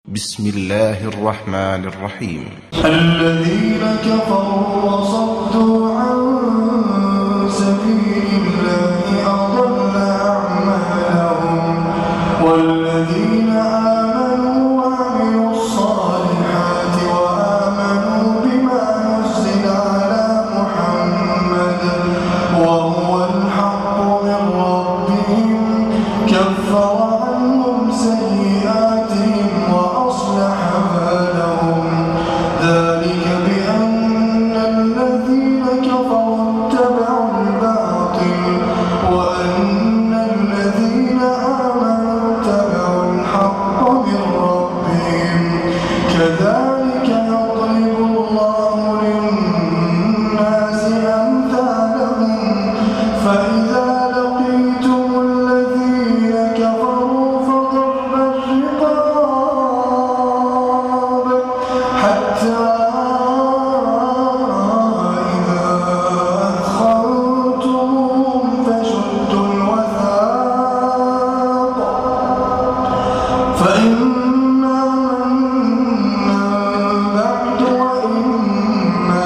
بسم الله الرحمن الرحيم. الذين كفروا وصدوا عن سبيل الله أضل أعمالهم والذين آمنوا وعملوا الصالحات وآمنوا بما نزل على محمد وهو الحق من ربهم كفر عنهم سيئاتهم وأصلح بالهم ذلك بأن الذين كفروا اتبعوا الباطل وأن الذين آمنوا اتبعوا الحق من ربهم كذلك يضرب الله للناس أمثالهم فإذا لقيتم الذين كفروا فضرب الرقاب حتى إذا أثخنتموهم فشدوا الوثاق فإما منا بعد وإما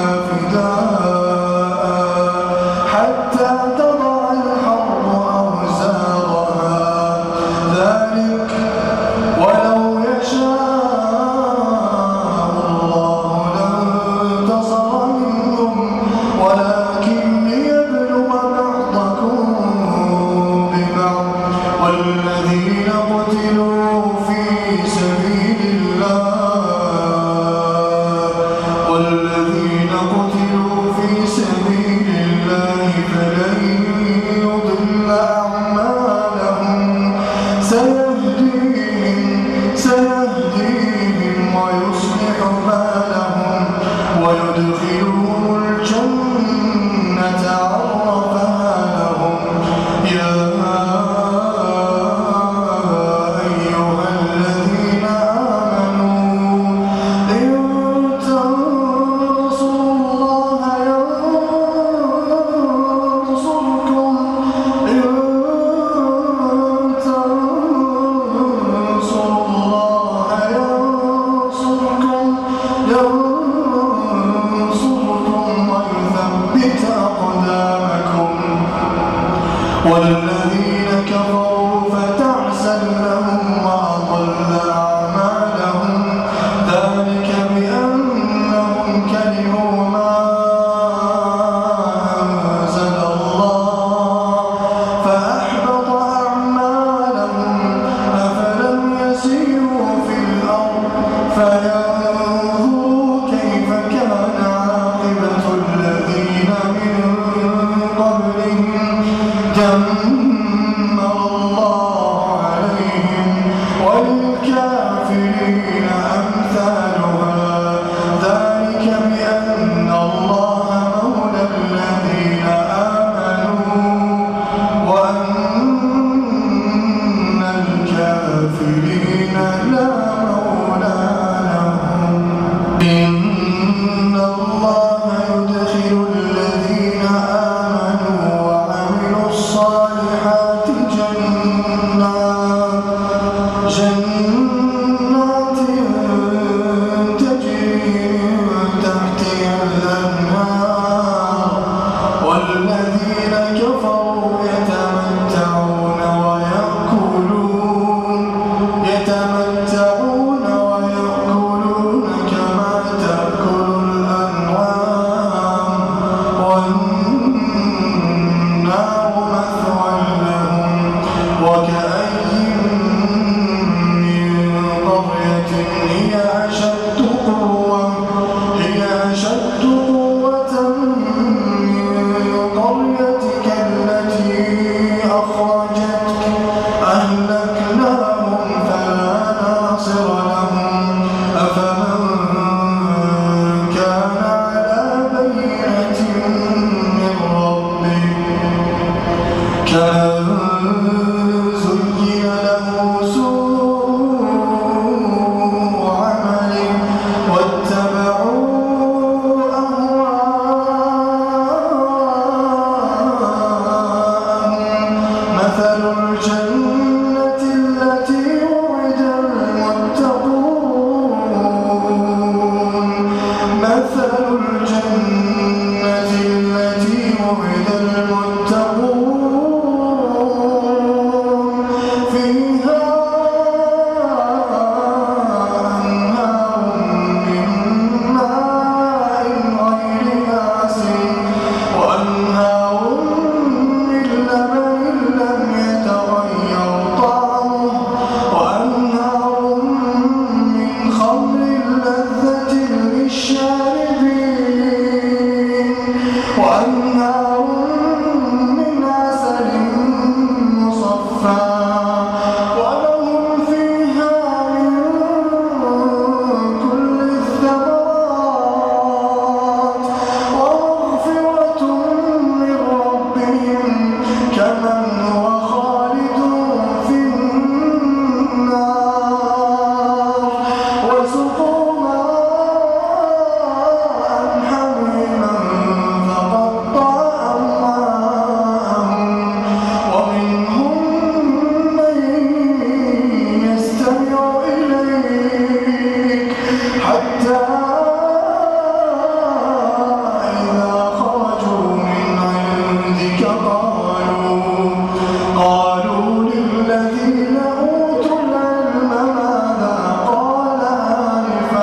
فداء حتى تضع الحرب أوزارها ذلك ولو يشاء الله لانتصر منهم ولكن ليبلو بعضكم ببعض والذين قتلوا في سبيل الله فلن يضل أعمالهم سيهديهم ويصلح بالهم ويدخلهم الجنة عرفها لهم يا أيها الذين آمنوا إن تنصروا الله ينصركم ويثبت أقدامكم والذين كفروا فتعسا لهم وأضل أعمالهم ذلك بأنهم كرهوا ما أنزل الله فأحبط أعمالهم أفلم يسيروا في الأرض فينظروا كيف كان عاقبة الذين من قبلهم دمر الله عليهم وللكافرين أمثالها ذلك بأن الله مولى الذين آمنوا وأن الكافرين لا مولى لهم إن الله يدخل الذين آمنوا وعملوا الصالحات جنات سقوا ماء حميما فقطع أمعاءهم ومنهم من يستمع إليك حتى إذا خرجوا من عندك قالوا للذين أوتوا العلم ماذا قال آنفا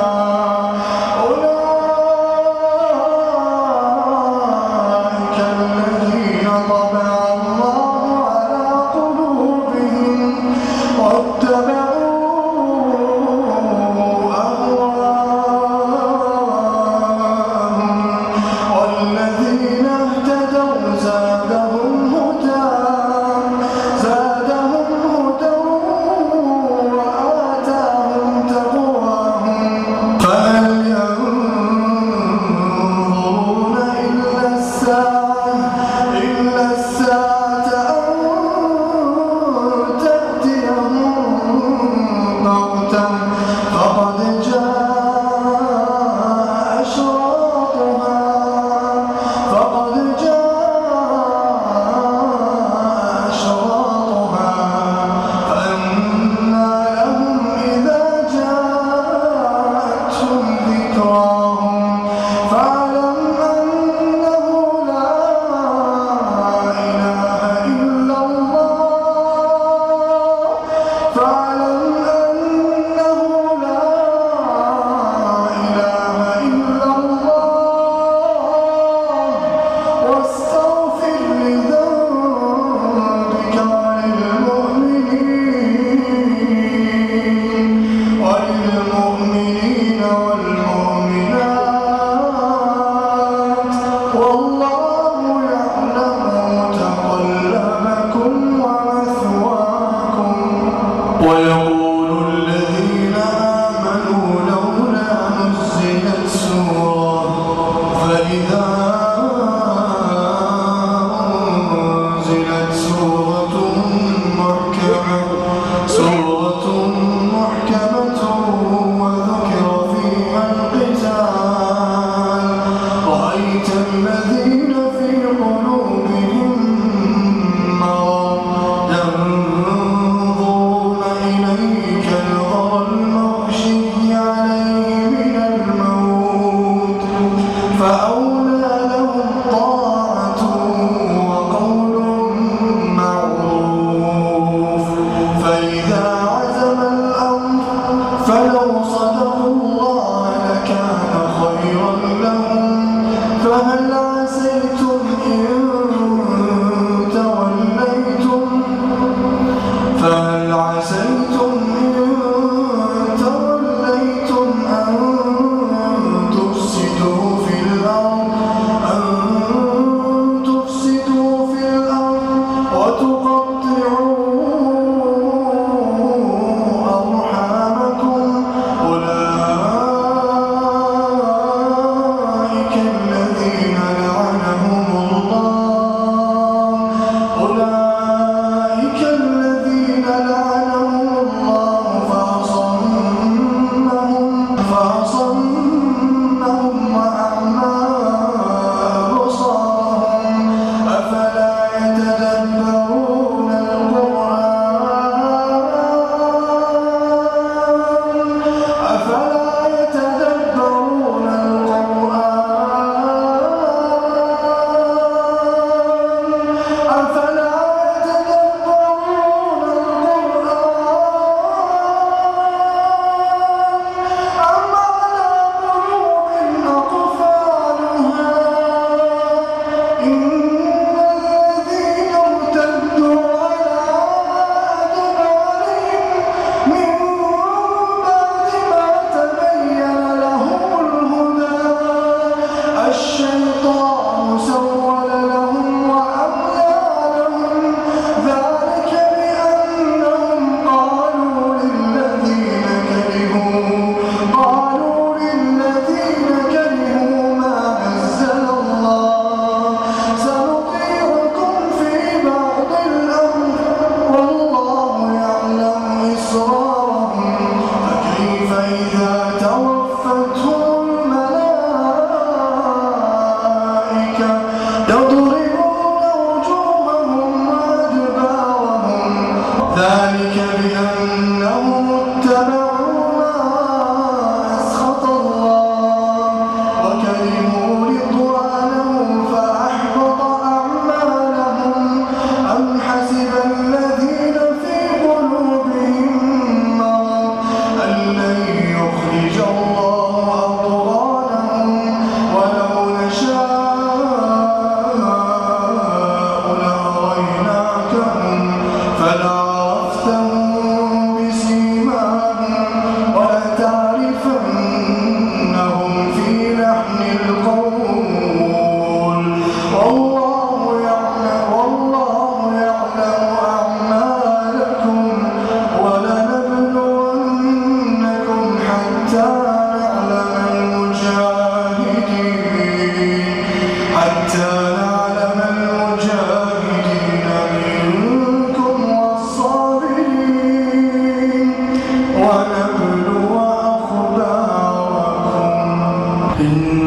ليخرج الله أضغانهم ولو نشاء لأريناكهم فلعرفتهم بسيماهم ولتعرفنهم في لحن القول والله يعلم أعمالكم ولنبلونكم حتى نعلم المجاهدين منكم والصابرين ونبلو أخباركم.